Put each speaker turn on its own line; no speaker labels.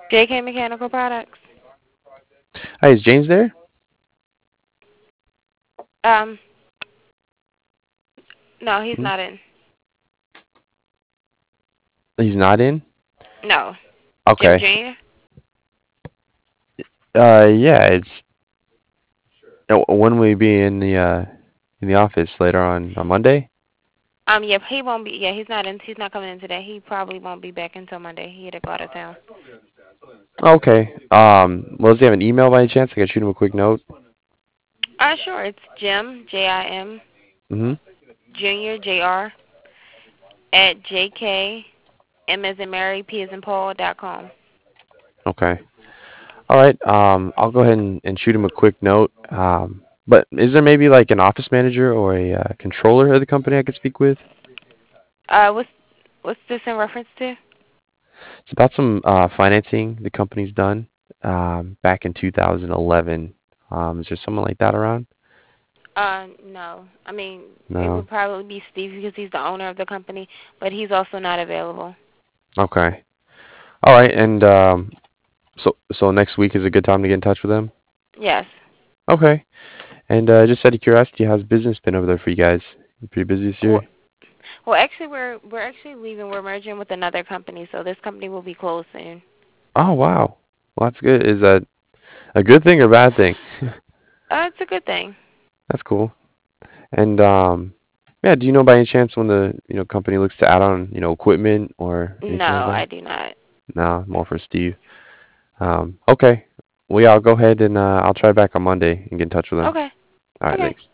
JK Mechanical Products.
Hi, is James there?
Um, no, he's
Hmm?
not in.
He's not in?
No, Jim
Okay.
Jr.
Yeah, it's when will he be in the office later on Monday?
Yep, he won't be. Yeah, he's not in. He's not coming in today. He probably won't be back until Monday. He had to go out of town.
Okay. Well, does he have an email by any chance? I could shoot him a quick note.
Sure. It's Jim Jim
Mm-hmm.
Junior Jr. at JK M as in Mary P as in Paul.com.
Okay. All right. I'll go ahead and shoot him a quick note. But is there maybe like an office manager or a controller of the company I could speak with?
What's this in reference to?
It's about some financing the company's done back in 2011. Is there someone like that around?
No. I mean, it
No.
would probably be Steve because he's the owner of the company, but he's also not available.
Okay. All right. And so next week is a good time to get in touch with them.
Yes.
Okay. And just out of curiosity, how's business been over there for you guys? You pretty busy this
Well,
year?
well, actually, we're actually leaving. We're merging with another company, so this company will be closed soon.
Oh wow. Well, that's good. Is that a good thing or bad thing?
It's a good thing.
That's cool. And yeah, do you know by any chance when the company looks to add on equipment or
No,
anything like
I
that?
do not.
No, more for Steve. Okay. Well, yeah, I'll go ahead and I'll try back on Monday and get in touch with him.
Okay.
All right,
Okay.
thanks.